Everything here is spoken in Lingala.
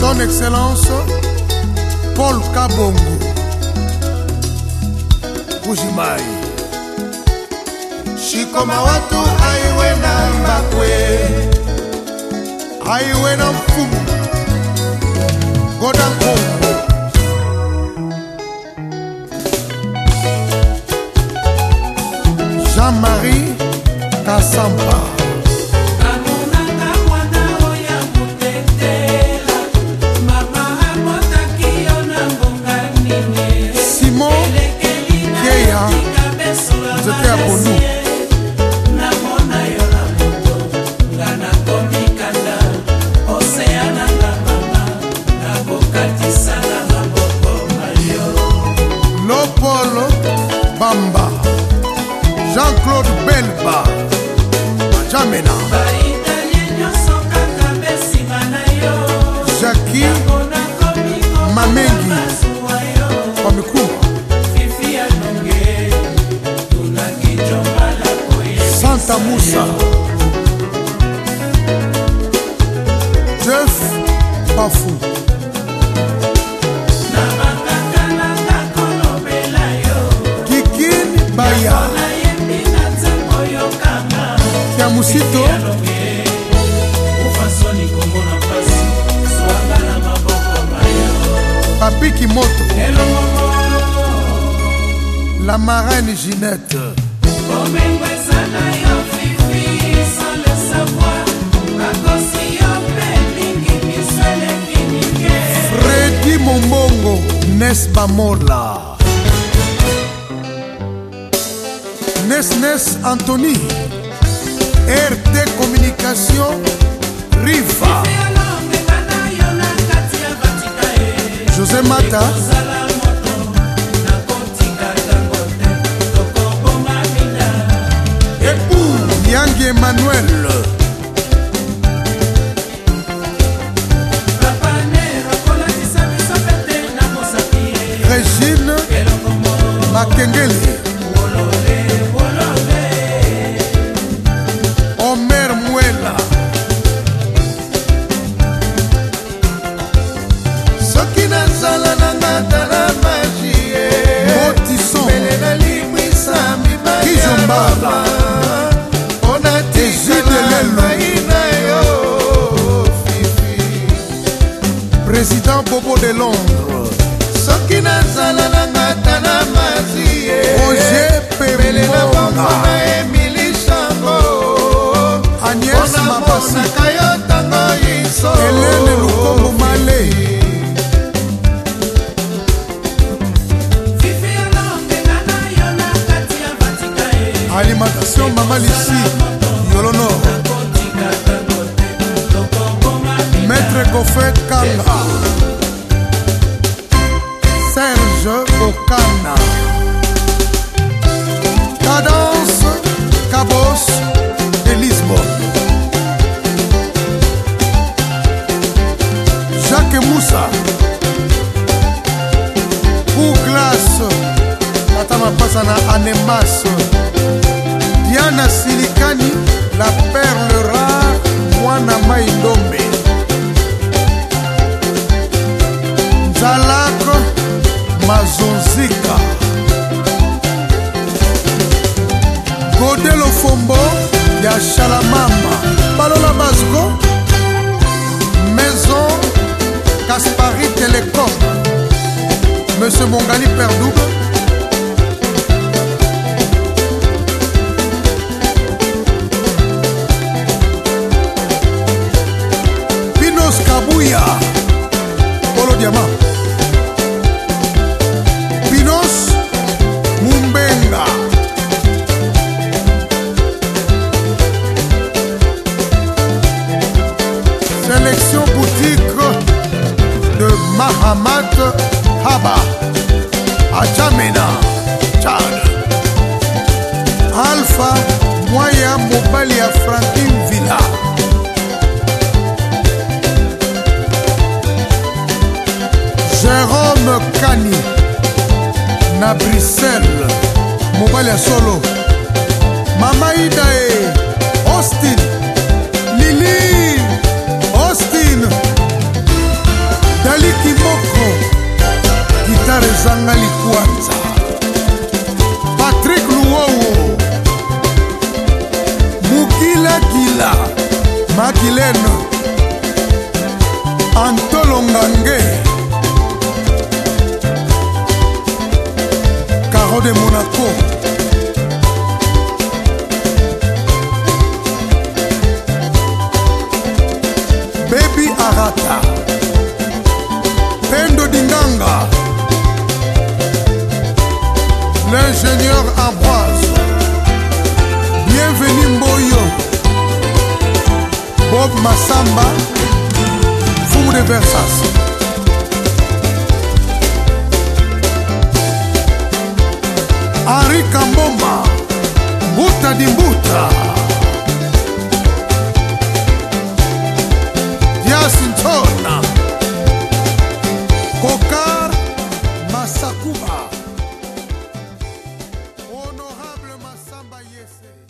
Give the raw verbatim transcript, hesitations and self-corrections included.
Son Excellence Paul Kabongo Kujimai Shikoma watu aiwe na mbakwe aiwe na mfumu Goda Kongo Jean-Marie Kassamba Lopolo Bamba Jean-Claude Belba Jamena Jackie Mamengi Pamikuma Santa Moussa Jeff Bafou Kikin Baya Kiamusito Papi Kimoto La marraine Ginette Freddy Mombongo Nes Bamola Nes Nes Anthony R T Communication Riva José Mata Yang Emmanuel Régine Makengele Omer Muela Sokina zala nanga tala magie Motisson Melela limwisa mibaya Kijombala Président Bobo de Londres Sokina zala nanga tala mazie Roger Pemonga Emily Chango Agnès Mabasi Iso Hélène Lukombo Malé Alimentation Mama Lissi Yolono Maître Gofet Kanga Serge Okana Cadence Cabos de Lisbonne Jacques Moussa Douglas Atama Pasana Anemas Diana Silikani La perle rare Mwana Maïndombe Zalak Mazonzika Godelo Fombo Ya Shalamama Balola Basco Maison Kaspari Télécom Monsieur Mongali Perdouble Pinos Kabouya Polo Diamant Pinos Mumbenga Sélection boutique de Mahamat Haba à Jamena, Tchad. Alpha Moya Mobali à Franklin Villa. Jérôme Kani na Bruxelles Mobali à Solo. Mama Idae Austin Lili Austin Etienne Antolo Ngange Caro de Monaco Baby Arata Pendo Dinganga l'ingénieur Ambroise bienvenue Mboyo Bob Massamba Fumu de Versas Henri Kambomba Mbuta di Mbuta Yasintona Kokar Masakuba Honorable Massamba Yese